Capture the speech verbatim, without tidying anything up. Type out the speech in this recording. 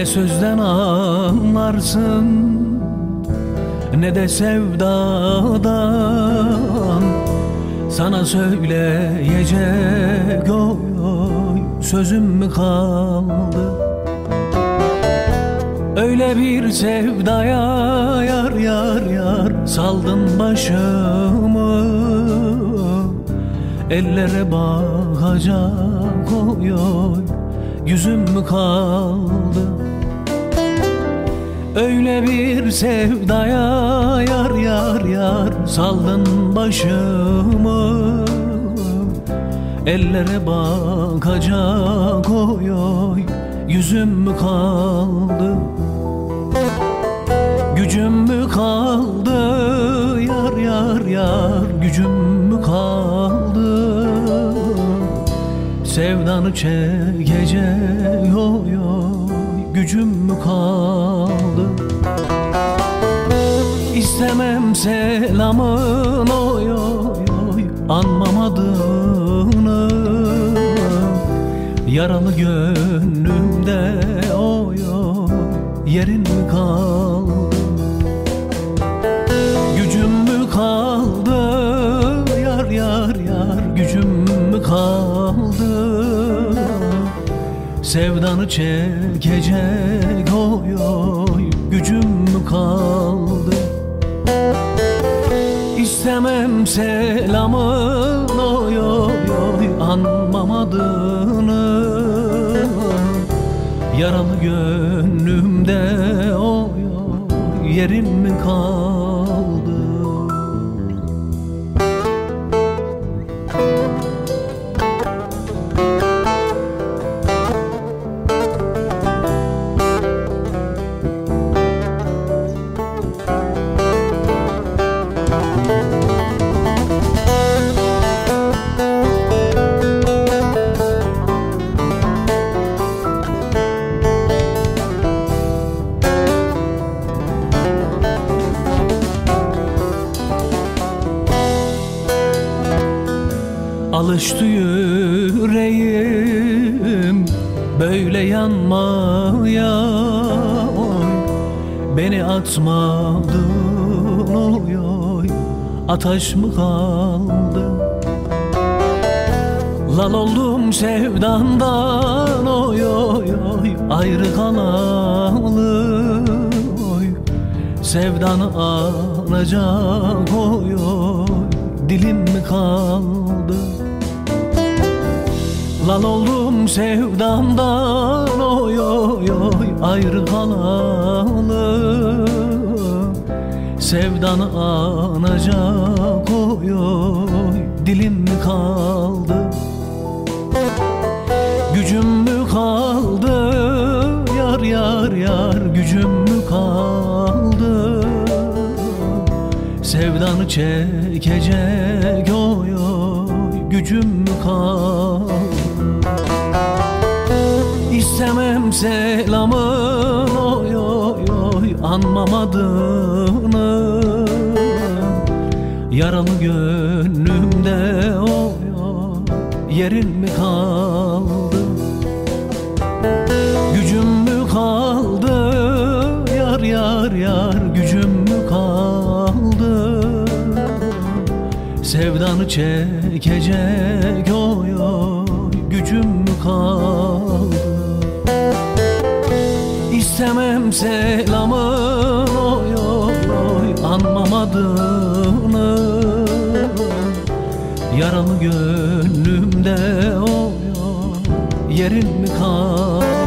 sözden anlarsın, ne de sevdadan. Sana söyleyecek oy oy sözüm mü kaldı? Öyle bir sevdaya yar yar yar saldın başımı. Ellere bakacak oy oy yüzüm mü kaldı? Öyle bir sevdaya yar yar yar saldın başımı. Ellere bakacak oy oy yüzüm mü kaldı? Gücüm mü kaldı yar yar yar, gücüm mü kaldı? Sevdanı çekecek oy oy gücüm mü kaldı? İstemem selamın oy oy oy, anmam adını. Yaralı gönlümde oy oy yerin mi kaldı? Gücüm mü kaldı yar yar yar, gücüm mü kaldı? Sevdanı çekecek oy oy gücüm mü kaldı? İstemem selamın oy oy oy, anmam adını. Yaralı gönlümde oy oy yerin mi kaldı? Alıştı yüreğim böyle yanmaya oy. Beni atmadın oy oy, ateş mı kaldı? Lal oldum sevdandan oy oy oy, ayrı kalalı oy. Sevdanı anacak oy oy, dilim mi kaldı? Lal oldum sevdamdan oy oy oy, ayrı kalalı. Sevdanı anacak oy oy, dilim mi kaldı? Gücüm mü kaldı yar yar yar, gücüm mü kaldı? Sevdanı çekecek oy oy gücüm mü kaldı? İstemem selamın oy oy oy, anmam adını. Yaralı gönlümde oy oy yerin mi kaldı? Gücüm mü kaldı yar yar yar, gücüm mü kaldı? Sevdanı çekecek oy oy gücüm mü kaldı? İstemem selamın oy oy oy, anmam adını. Yaralı gönlümde oy oy yerin mi kaldı?